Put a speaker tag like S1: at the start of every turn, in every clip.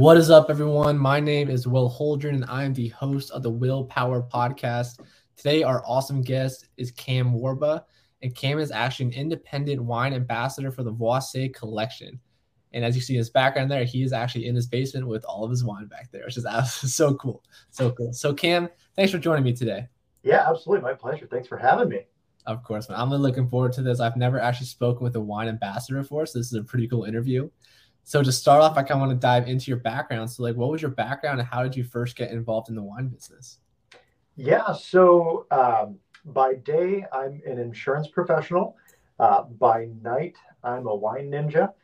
S1: What is up, everyone? My name is Will Holdren, and I am the host of the Willpower Podcast. Today, our awesome guest is Cam Warba, and Cam is actually an independent wine ambassador for the Voisey Collection. And as you see his background there, he is actually in his basement with all of his wine back there, which is absolutely so cool. So cool. So, Cam, thanks for joining me today.
S2: Yeah, absolutely. My pleasure. Thanks for having me.
S1: Of course, man. I'm really looking forward to this. I've never actually spoken with a wine ambassador before, so this is a pretty cool interview. So to start off, I kind of want to dive into your background. So what was your background and how did you first get involved in the wine business?
S2: Yeah, so by day, I'm an insurance professional. By night, I'm a wine ninja.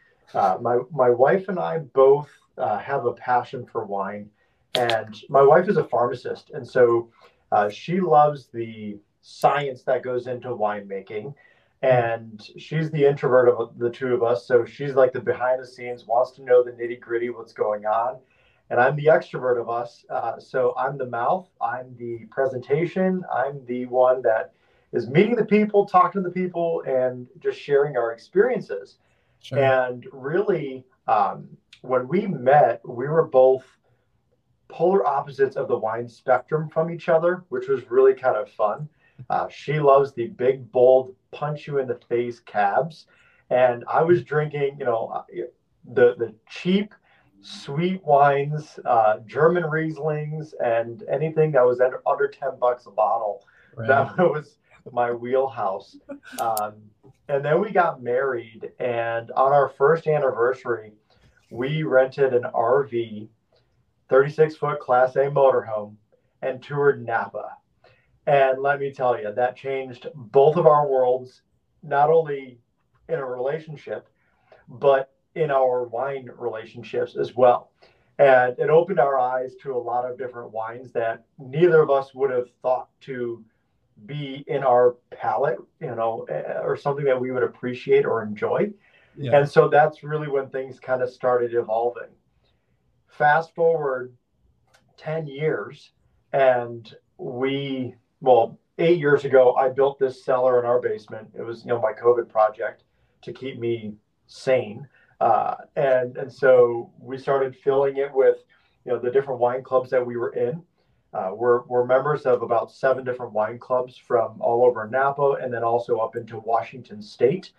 S2: My wife and I both have a passion for wine. And my wife is a pharmacist. And so she loves the science that goes into winemaking. And she's the introvert of the two of us. So she's like the behind the scenes, wants to know the nitty gritty, what's going on. And I'm the extrovert of us. So I'm the mouth, I'm the presentation, I'm the one that is meeting the people, talking to the people, and just sharing our experiences.
S1: Sure.
S2: And really, when we met, we were both polar opposites of the wine spectrum from each other, which was really kind of fun. She loves the big, bold, punch you in the face cabs, and I was drinking, the cheap, sweet wines, German Rieslings, and anything that was under $10 a bottle.
S1: Right.
S2: That was my wheelhouse. And then we got married, and on our first anniversary, we rented an RV, 36-foot Class A motorhome, and toured Napa. And let me tell you, that changed both of our worlds, not only in a relationship, but in our wine relationships as well. And it opened our eyes to a lot of different wines that neither of us would have thought to be in our palate, or something that we would appreciate or enjoy.
S1: Yeah.
S2: And so that's really when things kind of started evolving. Fast forward 10 years, and 8 years ago, I built this cellar in our basement. It was, my COVID project to keep me sane. And so we started filling it with, the different wine clubs that we were in. We're members of about 7 different wine clubs from all over Napa and then also up into Washington State.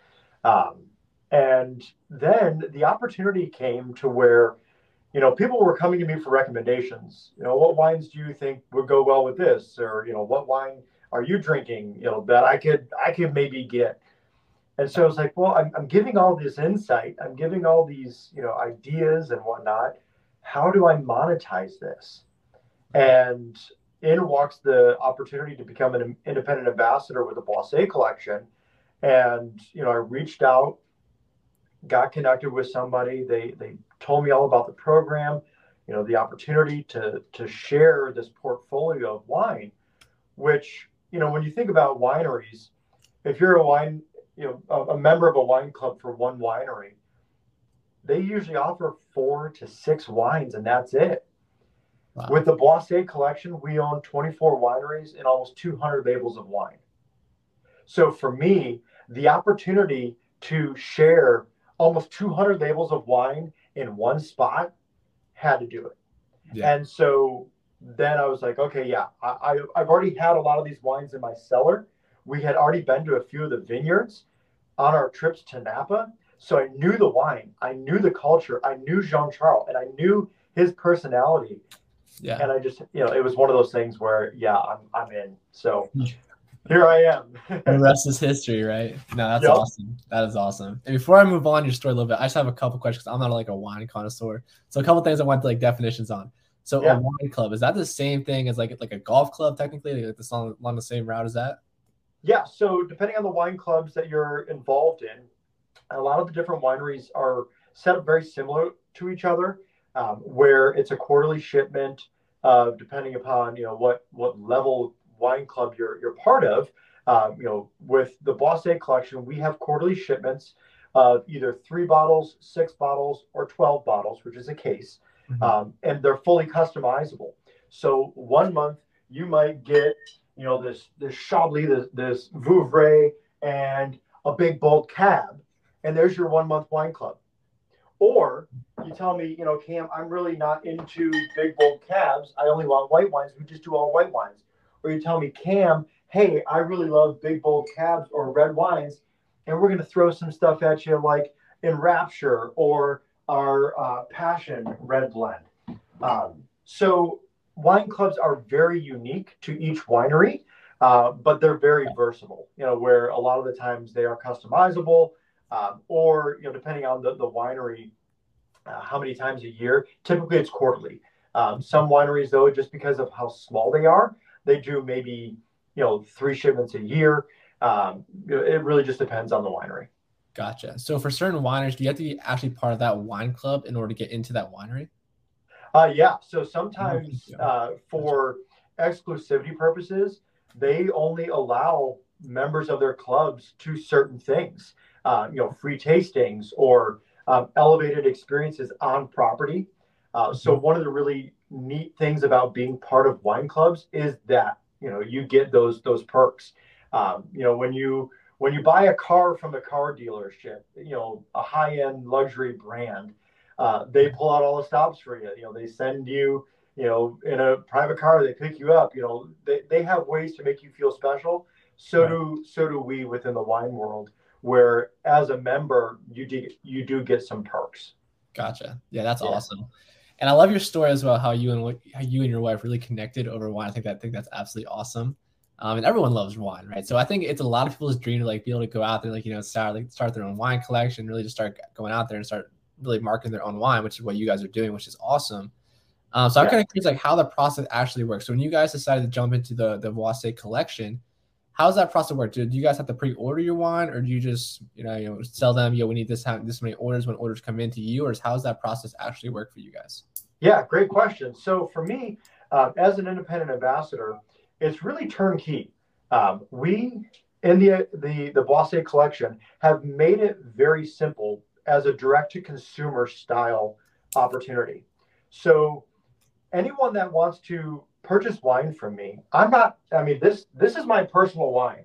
S2: And then the opportunity came to where, people were coming to me for recommendations. What wines do you think would go well with this? Or, what wine are you drinking, that I could maybe get? And so it's like, well, I'm giving all this insight. I'm giving all these, ideas and whatnot. How do I monetize this? And in walks the opportunity to become an independent ambassador with the Voisey Collection. And, I reached out, got connected with somebody. They told me all about the program, the opportunity to share this portfolio of wine, which, when you think about wineries, if you're a member of a wine club for one winery, they usually offer 4 to 6 wines, and that's it.
S1: Wow.
S2: With the Voisey Collection, we own 24 wineries and almost 200 labels of wine. So for me, the opportunity to share almost 200 labels of wine in one spot, had to do it.
S1: Yeah.
S2: And so then I was like, okay, yeah, I've already had a lot of these wines in my cellar. We had already been to a few of the vineyards on our trips to Napa. So I knew the wine, I knew the culture, I knew Jean-Charles, and I knew his personality.
S1: Yeah.
S2: And I just, it was one of those things where, yeah, I'm in. So here I am.
S1: The rest is history, right? No, that's
S2: Yep.
S1: awesome. That is awesome. And before I move on your story a little bit, I just have a couple questions because I'm not like a wine connoisseur. So a couple things I want to definitions on. So
S2: Yeah.
S1: A wine club, is that the same thing as like a golf club technically? Like this along the same route as that?
S2: Yeah. So depending on the wine clubs that you're involved in, a lot of the different wineries are set up very similar to each other, where it's a quarterly shipment, depending upon what level wine club you're part of. With the Voisey Collection, we have quarterly shipments of either 3 bottles, 6 bottles, or 12 bottles, which is a case, and they're fully customizable. So one month you might get this Chablis, this Vouvray, and a big bold cab, and there's your 1 month wine club. Or you tell me, Cam, I'm really not into big bold cabs. I only want white wines. We just do all white wines. Or you tell me, Cam, hey, I really love big bold cabs or red wines, and we're going to throw some stuff at you like Enrapture or our Passion red blend. So wine clubs are very unique to each winery, but they're very versatile. Where a lot of the times they are customizable, or depending on the winery, how many times a year. Typically, it's quarterly. Some wineries, though, just because of how small they are, they do maybe 3 shipments a year. It really just depends on the winery.
S1: Gotcha. So for certain wineries, do you have to be actually part of that wine club in order to get into that winery?
S2: Yeah. So sometimes for exclusivity purposes, they only allow members of their clubs to certain things, free tastings or elevated experiences on property. So one of the really neat things about being part of wine clubs is that you get those perks. When you buy a car from a car dealership, a high-end luxury brand, they pull out all the stops for you. They send you, in a private car, they pick you up. They have ways to make you feel special. So do we within the wine world, where as a member, you do get some perks.
S1: Gotcha. Yeah, that's awesome. And I love your story as well, how you and your wife really connected over wine. I think that's absolutely awesome. And everyone loves wine, right? So I think it's a lot of people's dream to be able to go out there, start their own wine collection, really just start going out there and start really marketing their own wine, which is what you guys are doing, which is awesome. So I'm kind of curious, how the process actually works. So when you guys decided to jump into the Boisset collection, how does that process work? Do you guys have to pre-order your wine, or do you just tell them, we need this many orders when orders come into you, or how does that process actually work for you guys?
S2: Yeah, great question. So for me, as an independent ambassador, it's really turnkey. We in the Boisset collection have made it very simple as a direct-to-consumer style opportunity. So anyone that wants to purchase wine from me, this is my personal wine.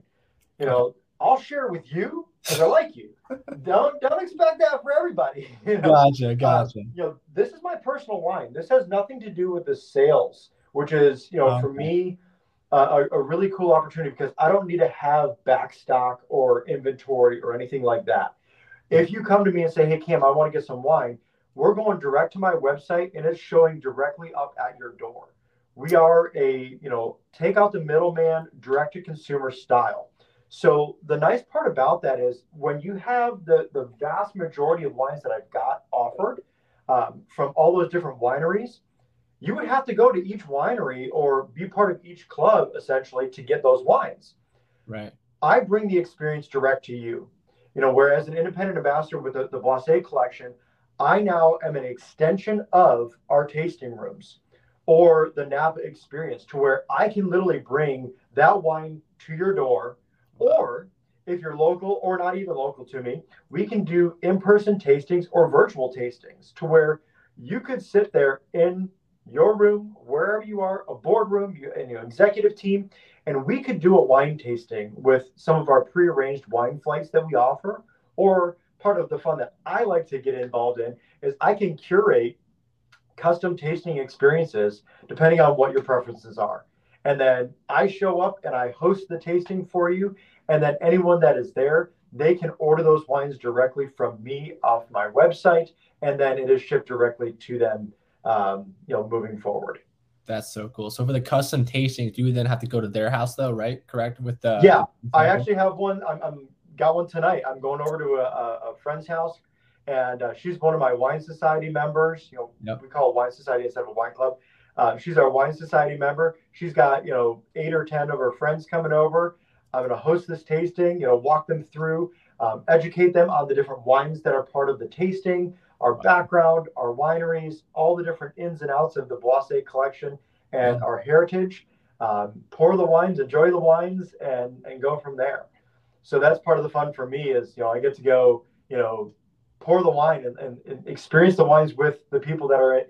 S2: I'll share it with you because I like you. Don't expect that for everybody.
S1: Gotcha.
S2: This is my personal wine. This has nothing to do with the sales, which is, for me, a really cool opportunity because I don't need to have backstock or inventory or anything like that. If you come to me and say, hey, Cam, I want to get some wine, we're going direct to my website and it's showing directly up at your door. We are take out the middleman, direct to consumer style. So the nice part about that is when you have the vast majority of wines that I've got offered from all those different wineries, you would have to go to each winery or be part of each club essentially to get those wines.
S1: Right.
S2: I bring the experience direct to you. Whereas an independent ambassador with the Boisset collection, I now am an extension of our tasting rooms or the Napa experience to where I can literally bring that wine to your door. Or if you're local or not even local to me, we can do in-person tastings or virtual tastings to where you could sit there in your room, wherever you are, a boardroom, and your executive team, and we could do a wine tasting with some of our prearranged wine flights that we offer. Or part of the fun that I like to get involved in is I can curate custom tasting experiences depending on what your preferences are. And then I show up and I host the tasting for you. And then anyone that is there, they can order those wines directly from me off my website. And then it is shipped directly to them, moving forward.
S1: That's so cool. So for the custom tastings, do you then have to go to their house though, right? Correct?
S2: I actually have one. I'm got one tonight. I'm going over to a friend's house, and she's one of my wine society members. We call it wine society instead of a wine club. She's our wine society member. She's got 8 or 10 of her friends coming over. I'm going to host this tasting. Walk them through, educate them on the different wines that are part of the tasting, our background, our wineries, all the different ins and outs of the Boisset collection and our heritage. Pour the wines, enjoy the wines, and go from there. So that's part of the fun for me is, I get to go, pour the wine and experience the wines with the people that are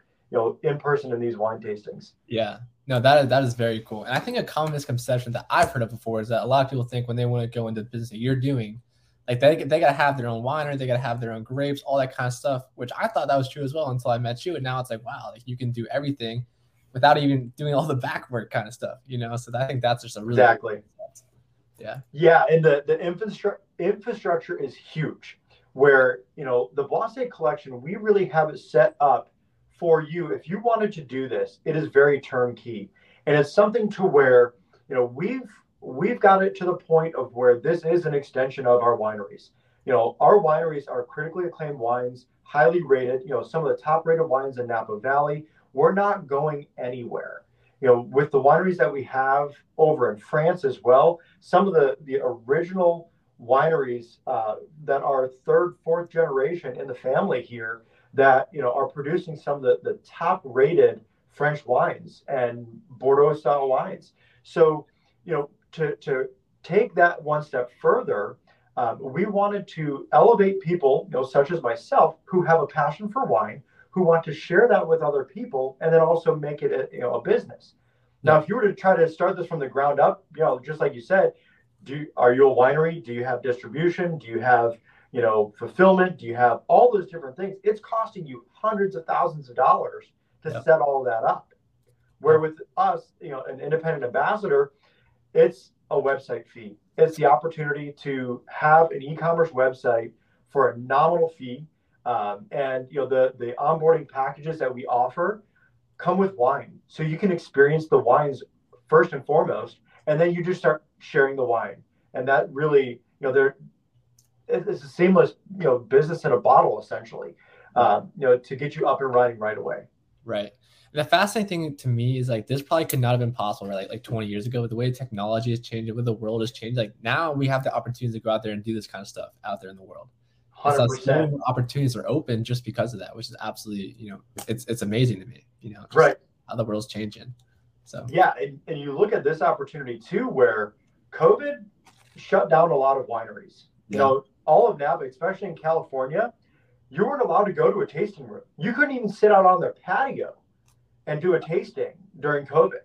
S2: in person in these wine tastings.
S1: Yeah, no, that is very cool. And I think a common misconception that I've heard of before is that a lot of people think when they want to go into the business that you're doing, Like they gotta have their own winery, they gotta have their own grapes, all that kind of stuff. Which I thought that was true as well until I met you, and now it's like, wow, like you can do everything without even doing all the back work kind of stuff, you know. So I think that's just a really
S2: Exactly.
S1: yeah.
S2: Yeah, and the infrastructure is huge. Where the Bosse collection, we really have it set up for you. If you wanted to do this, it is very turnkey, and it's something to where we've got it to the point of where this is an extension of our wineries. Our wineries are critically acclaimed wines, highly rated. Some of the top rated wines in Napa Valley. We're not going anywhere. With the wineries that we have over in France as well, some of the original wineries that are third, fourth generation in the family here that are producing some of the top rated French wines and Bordeaux style wines. So to take that one step further, we wanted to elevate people, such as myself, who have a passion for wine, who want to share that with other people, and then also make it a business. Now, if you were to try to start this from the ground up, just like you said, are you a winery? Do you have distribution? Do you have, fulfillment? Do you have all those different things? It's costing you hundreds of thousands of dollars to set all of that up. Where with us, an independent ambassador, it's a website fee. It's the opportunity to have an e-commerce website for a nominal fee. And the onboarding packages that we offer come with wine. So you can experience the wines first and foremost, and then you just start sharing the wine. And that really, it's a seamless, business in a bottle, essentially, to get you up and running right away.
S1: Right. And the fascinating thing to me is like this probably could not have been possible right? like 20 years ago with the way technology has changed, with the world has changed. Like now we have the opportunity to go out there and do this kind of stuff out there in the world.
S2: 100%.
S1: Opportunities are open just because of that, which is absolutely, it's amazing to me,
S2: right.
S1: How the world's changing. So
S2: yeah, and you look at this opportunity too, where COVID shut down a lot of wineries. All of Napa, especially in California, you weren't allowed to go to a tasting room. You couldn't even sit out on their patio and do a tasting during COVID.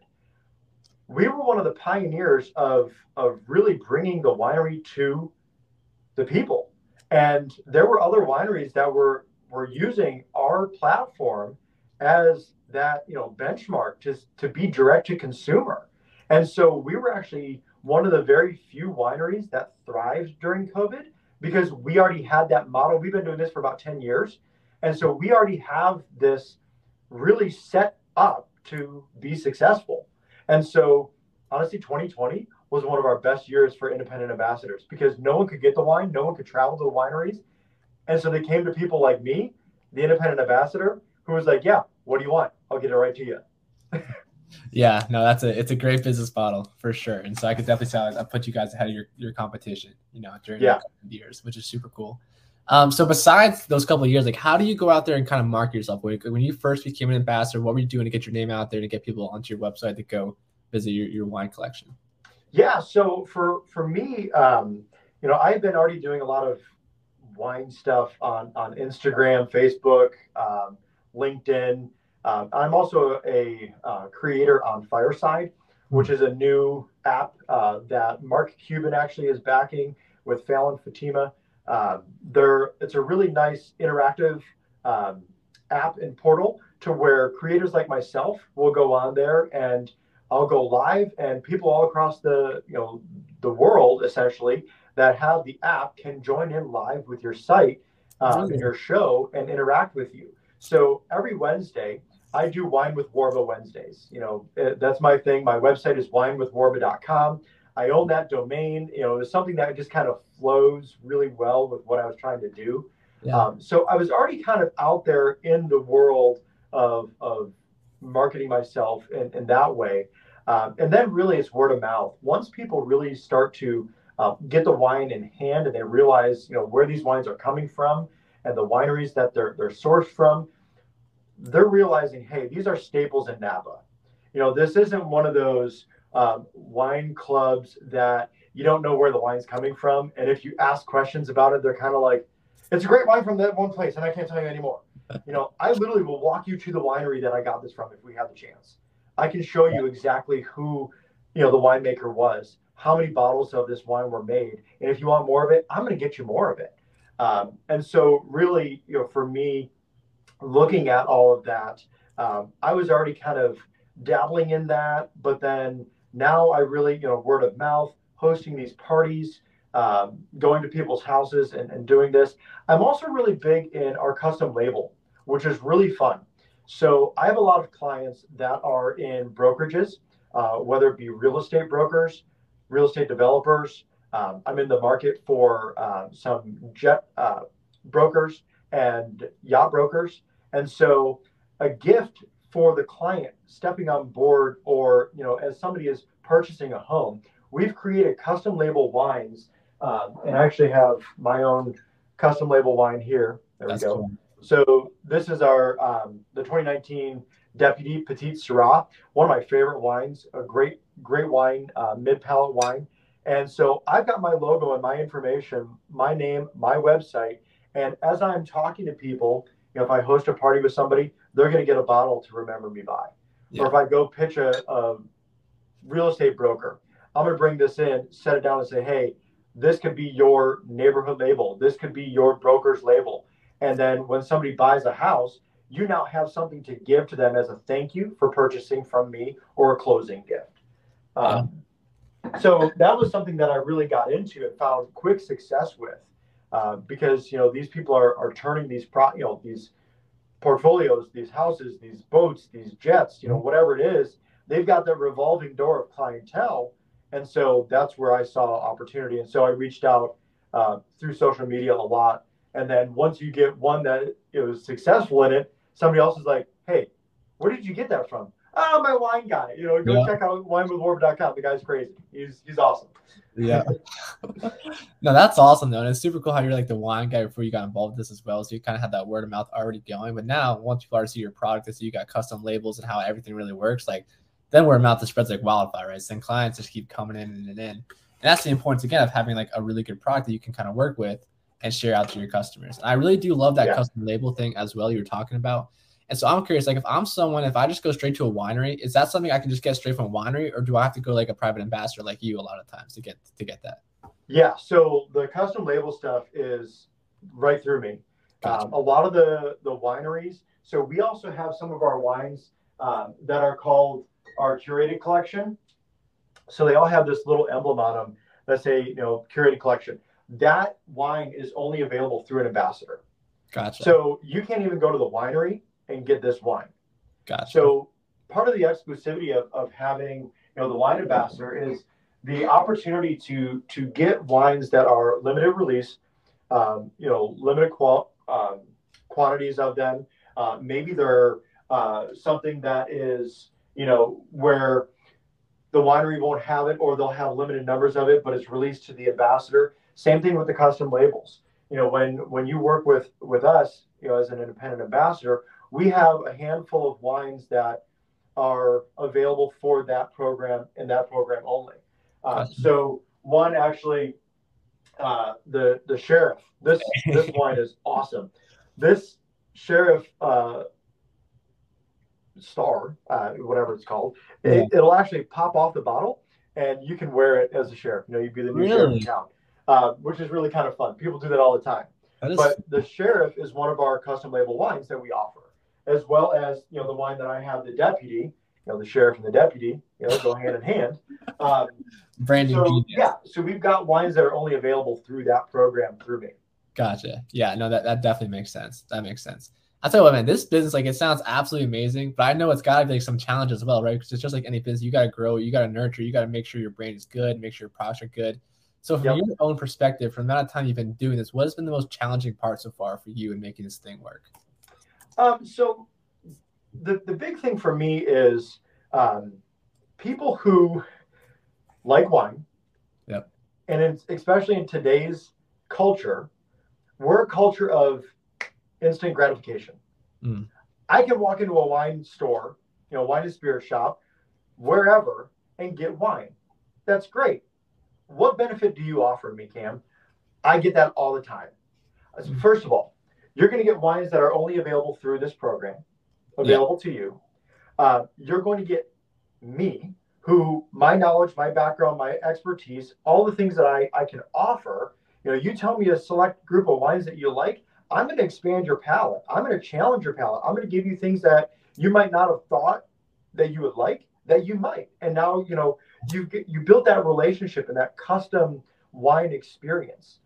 S2: We were one of the pioneers of really bringing the winery to the people. And there were other wineries that were using our platform as that benchmark to be direct to consumer. And so we were actually one of the very few wineries that thrived during COVID because we already had that model. We've been doing this for about 10 years. And so we already have this really set up to be successful. And so honestly, 2020 was one of our best years for independent ambassadors because no one could get the wine, no one could travel to the wineries. And so they came to people like me, the independent ambassador, who was like, yeah, what do you want? I'll get it right to you.
S1: Yeah, no, it's a great business model for sure. And so I could definitely say I put you guys ahead of your competition, during the years, which is super cool. So besides those couple of years, like how do you go out there and kind of market yourself? When you first became an ambassador, what were you doing to get your name out there, to get people onto your website to go visit your wine collection?
S2: Yeah, so for me, I've been already doing a lot of wine stuff on Instagram, Facebook, LinkedIn. I'm also a creator on Fireside, which is a new app that Mark Cuban actually is backing with Fallon Fatima. It's a really nice interactive app and portal to where creators like myself will go on there and I'll go live, and people all across the world essentially that have the app can join in live with your site in your show and interact with you. So every Wednesday I do Wine with Warba Wednesdays. That's my thing. My website is winewithwarba.com. I own that domain. It's something that just kind of flows really well with what I was trying to do. Yeah. So I was already kind of out there in the world of marketing myself in that way. And then really it's word of mouth. Once people really start to get the wine in hand and they realize, where these wines are coming from and the wineries that they're sourced from, they're realizing, hey, these are staples in Napa. This isn't one of those wine clubs that you don't know where the wine's coming from. And if you ask questions about it, they're kind of like, it's a great wine from that one place and I can't tell you anymore. I literally will walk you to the winery that I got this from if we have the chance. I can show you exactly who, the winemaker was, how many bottles of this wine were made, and if you want more of it, I'm going to get you more of it. And so really, for me, looking at all of that, I was already kind of dabbling in that, but then now I really, word of mouth, hosting these parties, going to people's houses and doing this. I'm also really big in our custom label, which is really fun. So I have a lot of clients that are in brokerages, whether it be real estate brokers, real estate developers. I'm in the market for some jet brokers and yacht brokers. And so a gift for the client stepping on board, or, as somebody is purchasing a home, we've created custom label wines. And I actually have my own custom label wine here. There we go. Cool. So this is our the 2019 Deputy Petite Syrah, one of my favorite wines, a great wine, mid-palate wine. And so I've got my logo and my information, my name, my website. And as I'm talking to people, if I host a party with somebody, they're going to get a bottle to remember me by. Yeah. Or if I go pitch a real estate broker, I'm going to bring this in, set it down and say, hey, this could be your neighborhood label. This could be your broker's label. And then when somebody buys a house, you now have something to give to them as a thank you for purchasing from me, or a closing gift. So that was something that I really got into and found quick success with, because these people are turning these these portfolios, these houses, these boats, these jets, whatever it is, they've got that revolving door of clientele. And so that's where I saw opportunity. And so I reached out through social media a lot. And then once you get one that was successful in it, somebody else is like, hey, where did you get that from? Oh, my wine guy. Go check out winewithwarba.com. The guy's crazy. He's awesome.
S1: Yeah. No, that's awesome though. And it's super cool how you're like the wine guy before you got involved with this as well. So you kind of had that word of mouth already going. But now once people already see your product, they see you got custom labels and how everything really works, like then word of mouth just spreads like wildfire, right? So then clients just keep coming in and in. And that's the importance again of having like a really good product that you can kind of work with and share out to your customers. And I really do love that custom label thing as well you were talking about. And so I'm curious, like if I'm someone, if I just go straight to a winery, is that something I can just get straight from a winery, or do I have to go like a private ambassador like you a lot of times to get that?
S2: Yeah. So the custom label stuff is right through me. Gotcha. A lot of the wineries. So we also have some of our wines that are called our curated collection. So they all have this little emblem on them that say, curated collection. That wine is only available through an ambassador.
S1: Gotcha.
S2: So you can't even go to the winery and get this wine.
S1: Gotcha.
S2: So part of the exclusivity of having, the wine ambassador is the opportunity to get wines that are limited release, limited quantities of them. Maybe they're something that is, where the winery won't have it, or they'll have limited numbers of it, but it's released to the ambassador. Same thing with the custom labels. When you work with us, as an independent ambassador, we have a handful of wines that are available for that program and that program only. So one actually, the Sheriff. This wine is awesome. This Sheriff Star, whatever it's called, it'll actually pop off the bottle, and you can wear it as a sheriff. You'd be the new sheriff in town, which is really kind of fun. People do that all the time. But the Sheriff is one of our custom label wines that we offer, as well as the wine that I have, the Deputy. The Sheriff and the Deputy, go hand in hand.
S1: Branding.
S2: So we've got wines that are only available through that program through me.
S1: Gotcha. Yeah, no, that definitely makes sense. That makes sense. I'll tell you what, man, this business, like, it sounds absolutely amazing, but I know it's got to be like some challenge as well, right? Because it's just like any business, you got to grow, you got to nurture, you got to make sure your brand is good, make sure your products are good. So from your own perspective, from the amount of time you've been doing this, what has been the most challenging part so far for you in making this thing work?
S2: So the big thing for me is people who like wine.
S1: Yep.
S2: And it's, especially in today's culture, we're a culture of instant gratification. I can walk into a wine store, wine and spirit shop, wherever, and get wine. That's great. What benefit do you offer me, Cam? I get that all the time. First of all, you're going to get wines that are only available through this program, available to you. You're going to get me, who my knowledge, my background, my expertise, all the things that I can offer. You tell me a select group of wines that you like, I'm going to expand your palate. I'm going to challenge your palate. I'm going to give you things that you might not have thought that you would like, that you might. And now, you built that relationship and that custom wine experience.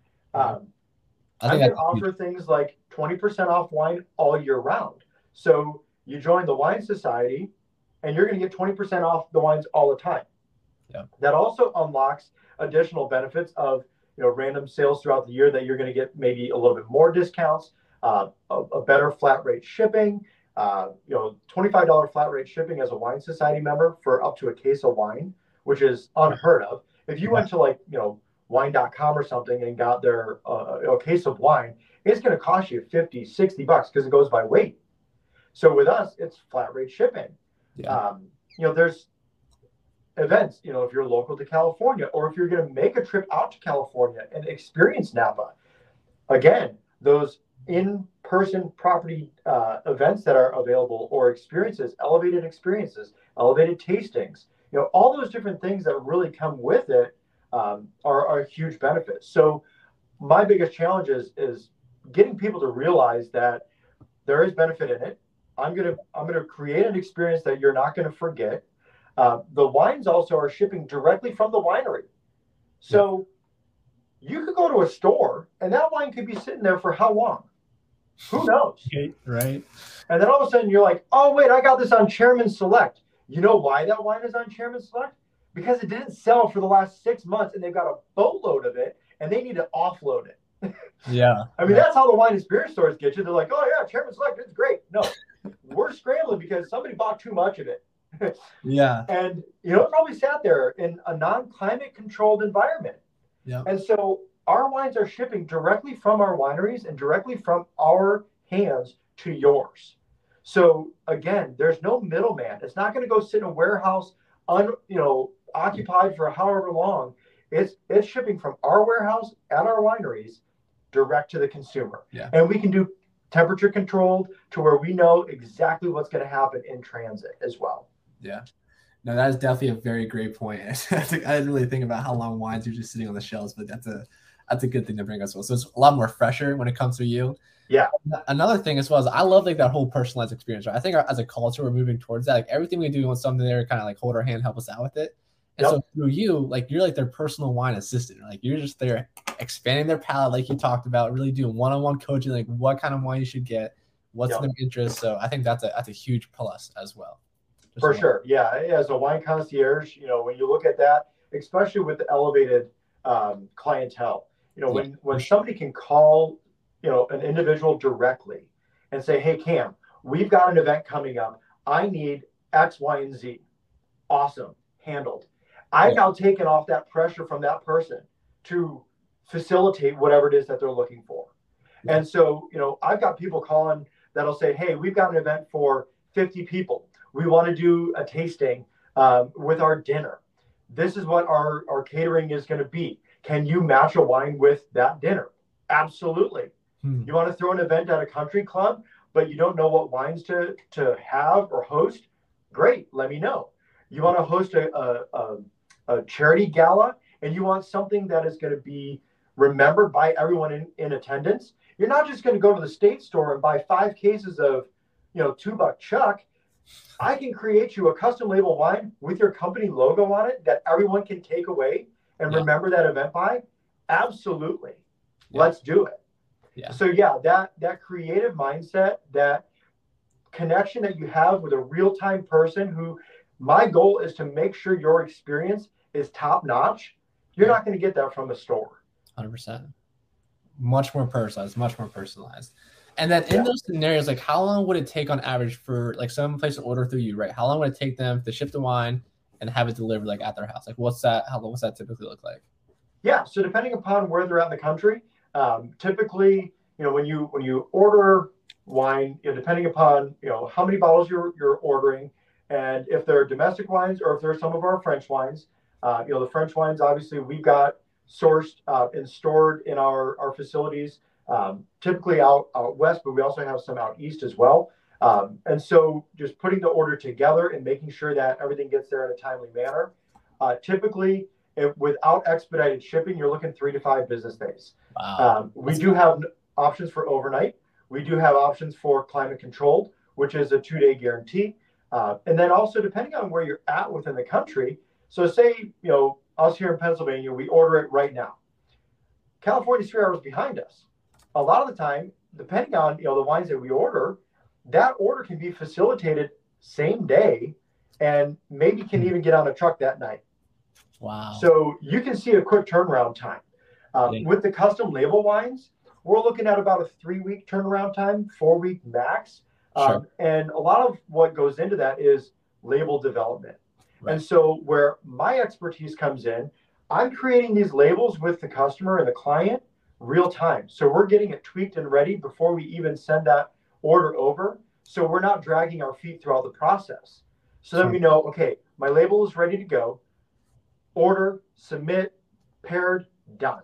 S2: I'm going to offer things like 20% off wine all year round. So you join the Wine Society and you're going to get 20% off the wines all the time.
S1: Yeah.
S2: That also unlocks additional benefits of random sales throughout the year that you're going to get maybe a little bit more discounts, a better flat rate shipping, $25 flat rate shipping as a Wine Society member for up to a case of wine, which is unheard of. If you went to wine.com or something and got their a case of wine, it's going to cost you $50, $60 because it goes by weight. So with us, it's flat rate shipping.
S1: Yeah.
S2: There's events, if you're local to California, or if you're going to make a trip out to California and experience Napa, again, those in-person property events that are available, or experiences, elevated tastings, all those different things that really come with it are huge benefits. So my biggest challenge is getting people to realize that there is benefit in it. I'm gonna create an experience that you're not going to forget. The wines also are shipping directly from the winery. So you could go to a store and that wine could be sitting there for how long? Who knows?
S1: Right.
S2: And then all of a sudden you're like, oh, wait, I got this on Chairman Select. You know why that wine is on Chairman Select? Because it didn't sell for the last 6 months and they've got a boatload of it and they need to offload it.
S1: Yeah.
S2: I mean, that's how the wine and spirit stores get you. They're like, oh, yeah, Chairman Select, it's great. No, we're scrambling because somebody bought too much of it.
S1: Yeah.
S2: And, it probably sat there in a non-climate controlled environment.
S1: Yeah.
S2: And so our wines are shipping directly from our wineries and directly from our hands to yours. So again, there's no middleman. It's not going to go sit in a warehouse, occupied for however long. It's shipping from our warehouse at our wineries direct to the consumer.
S1: Yeah.
S2: And we can do temperature controlled to where we know exactly what's going to happen in transit as well.
S1: Yeah. No, that is definitely a very great point. I didn't really think about how long wines are just sitting on the shelves, but that's a good thing to bring as well. So it's a lot more fresher when it comes to you.
S2: Yeah.
S1: Another thing as well is I love that whole personalized experience. Right? I think as a culture, we're moving towards that. Everything we do, we want something there to kind of hold our hand, help us out with it. And so through you, you're their personal wine assistant. You're just there expanding their palate, like you talked about, really doing one-on-one coaching, what kind of wine you should get, what's in their interest. So I think that's a huge plus as well.
S2: For sure. Yeah. As a wine concierge, when you look at that, especially with the elevated clientele, when somebody can call, an individual directly and say, hey, Cam, we've got an event coming up. I need X, Y, and Z. Awesome. Handled. I've now taken off that pressure from that person to facilitate whatever it is that they're looking for. Yeah. And so, I've got people calling that'll say, hey, we've got an event for 50 people. We want to do a tasting with our dinner. This is what our catering is going to be. Can you match a wine with that dinner? Absolutely. You want to throw an event at a country club, but you don't know what wines to have or host? Great. Let me know. You want to host a charity gala and you want something that is going to be remembered by everyone in attendance? You're not just going to go to the state store and buy 5 cases of, $2 Chuck. I can create you a custom label wine with your company logo on it that everyone can take away and remember that event by. Absolutely. Yeah. Let's do it. Yeah. So that creative mindset, that connection that you have with a real-time person who, my goal is to make sure your experience is top notch. You're not going to get that from a store.
S1: 100%. Much more personalized. And then in those scenarios, how long would it take on average for someone place an order through you, right? How long would it take them to ship the wine and have it delivered at their house? What's that typically look like?
S2: Yeah. So depending upon where they're at in the country, typically, when you order wine, depending upon, how many bottles you're ordering, and if they're domestic wines or if they're some of our French wines, the French wines, obviously we've got sourced and stored in our facilities, typically out west, but we also have some out east as well. And so just putting the order together and making sure that everything gets there in a timely manner. Typically, without expedited shipping, you're looking 3 to 5 business days.
S1: Wow.
S2: We do have options for overnight. We do have options for climate controlled, which is a 2-day guarantee. And then also depending on where you're at within the country. So say, us here in Pennsylvania, we order it right now. California's 3 hours behind us. A lot of the time, depending on, the wines that we order, that order can be facilitated same day and maybe can even get on a truck that night.
S1: Wow.
S2: So you can see a quick turnaround time. With the custom label wines, we're looking at about a 3-week turnaround time, 4-week max.
S1: Sure.
S2: And a lot of what goes into that is label development. Right. And so where my expertise comes in, I'm creating these labels with the customer and the client real time. So we're getting it tweaked and ready before we even send that order over. So we're not dragging our feet throughout the process. So then we know, okay, my label is ready to go. Order, submit, paired, done.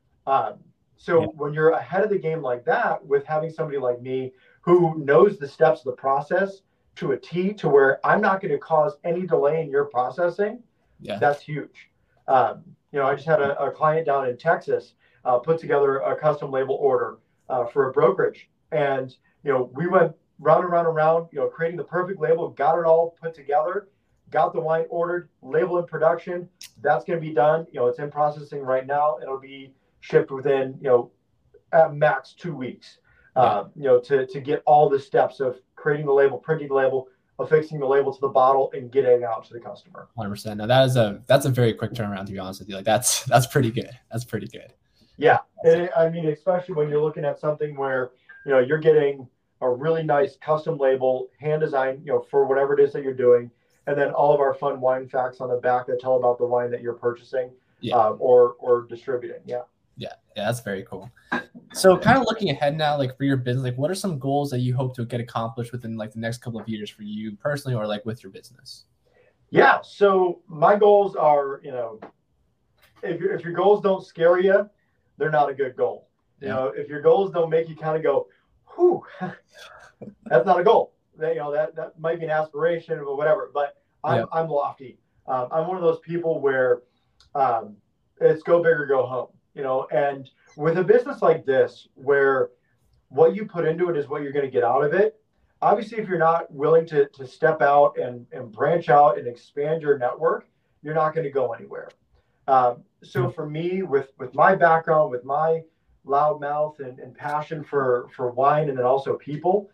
S2: When you're ahead of the game like that, with having somebody like me who knows the steps of the process to a T, to where I'm not going to cause any delay in your processing, that's huge. I just had a client down in Texas put together a custom label order for a brokerage. And, we went round and round and round, creating the perfect label, got it all put together, got the wine ordered, label in production. That's going to be done. It's in processing right now. It'll be shipped within, at max 2 weeks, to get all the steps of creating the label, printing the label, affixing the label to the bottle, and getting it out to the customer.
S1: 100%. Now that's a very quick turnaround, to be honest with you. Like that's pretty good. That's pretty good.
S2: Yeah. And I mean, especially when you're looking at something where, you're getting a really nice custom label, hand designed, for whatever it is that you're doing. And then all of our fun wine facts on the back that tell about the wine that you're purchasing or distributing.
S1: Yeah, that's very cool. So kind of looking ahead now, like for your business, like what are some goals that you hope to get accomplished within like the next couple of years for you personally or like with your business?
S2: Yeah. So my goals are, if your goals don't scare you, they're not a good goal. If your goals don't make you kind of go, whew, that's not a goal. That might be an aspiration or whatever, but I'm lofty. I'm one of those people where it's go big or go home, and with a business like this, where what you put into it is what you're going to get out of it. Obviously, if you're not willing to step out and branch out and expand your network, you're not going to go anywhere. So for me, with my background, with my loud mouth and passion for wine and then also people,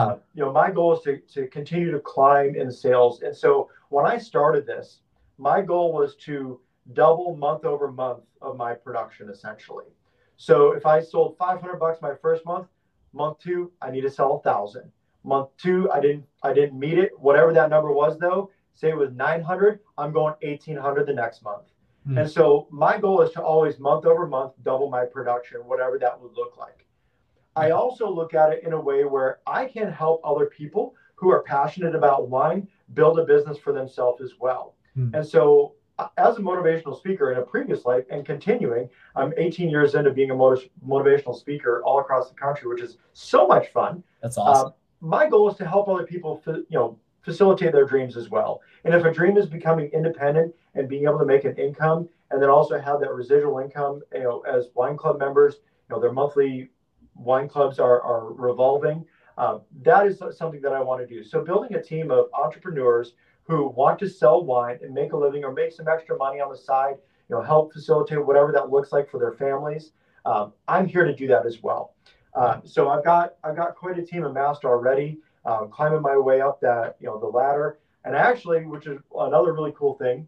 S2: my goal is to continue to climb in sales. And so when I started this, my goal was to double month over month of my production, essentially. So if I sold $500 my first month, month 2, I need to sell 1,000. Month 2, I didn't meet it. Whatever that number was, though, say it was 900, I'm going 1,800 the next month. And so my goal is to always month over month double my production, whatever that would look like. I also look at it in a way where I can help other people who are passionate about wine build a business for themselves as well. And so as a motivational speaker in a previous life and continuing, I'm 18 years into being a motivational speaker all across the country, which is so much fun.
S1: That's awesome.
S2: My goal is to help other people, facilitate their dreams as well. And if a dream is becoming independent and being able to make an income, and then also have that residual income, as wine club members, their monthly wine clubs are revolving. That is something that I want to do. So building a team of entrepreneurs who want to sell wine and make a living or make some extra money on the side, help facilitate whatever that looks like for their families. I'm here to do that as well. So I've got quite a team amassed already, climbing my way up that, the ladder. And actually, which is another really cool thing,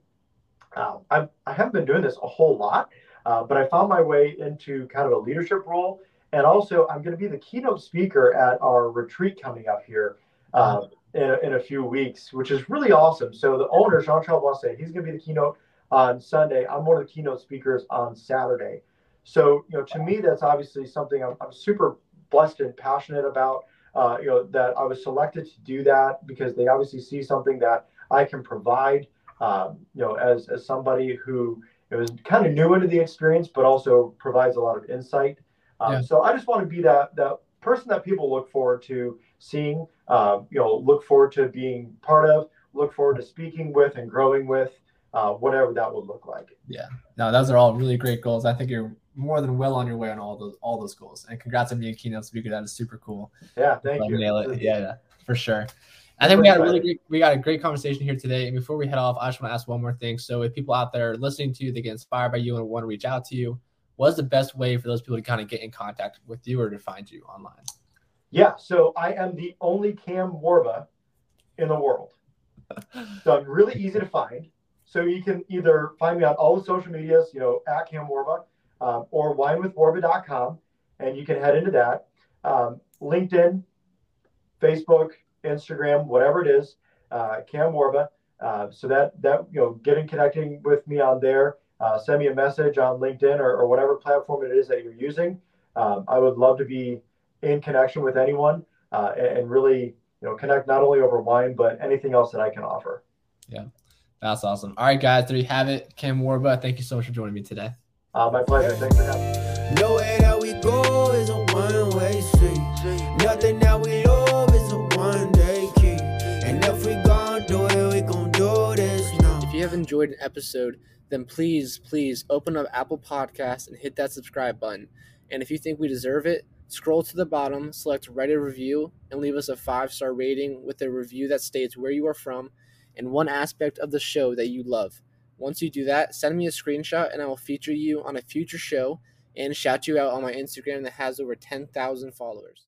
S2: I haven't been doing this a whole lot, but I found my way into kind of a leadership role. And also, I'm going to be the keynote speaker at our retreat coming up here in a few weeks, which is really awesome. So the owner, Jean-Charles Boisset, he's going to be the keynote on Sunday. I'm one of the keynote speakers on Saturday. So, to me, that's obviously something I'm super blessed and passionate about, that I was selected to do that because they obviously see something that I can provide, as somebody who is kind of new into the experience, but also provides a lot of insight. So I just want to be that person that people look forward to seeing, look forward to being part of, look forward to speaking with and growing with, whatever that would look like.
S1: Yeah, no, those are all really great goals. I think you're more than well on your way on all those goals. And congrats on being a keynote speaker. That is super cool.
S2: Yeah, thank you.
S1: Nail it. Yeah, for sure. I think we got a great conversation here today. And before we head off, I just want to ask one more thing. So if people out there listening to you, they get inspired by you and want to reach out to you, what's the best way for those people to kind of get in contact with you or to find you online?
S2: Yeah, so I am the only Cam Warba in the world. So I'm really easy to find. So you can either find me on all the social medias, at Cam Warba, or winewithwarba.com, and you can head into that. LinkedIn, Facebook, Instagram, whatever it is, Cam Warba. So that get in connecting with me on there. Send me a message on LinkedIn or whatever platform it is that you're using. I would love to be in connection with anyone and really connect not only over wine but anything else that I can offer.
S1: Yeah, that's awesome. All right, guys, there you have it. Cam Warba, thank you so much for joining me today.
S2: My pleasure. Thanks for having me.
S3: Nowhere that we go is a one-way street. Nothing that we love is a one-day key. And if we gon' do it, we gon' do this now.
S1: If you have enjoyed an episode, then please open up Apple Podcasts and hit that subscribe button. And if you think we deserve it, scroll to the bottom, select write a review, and leave us a 5-star rating with a review that states where you are from and one aspect of the show that you love. Once you do that, send me a screenshot and I will feature you on a future show and shout you out on my Instagram that has over 10,000 followers.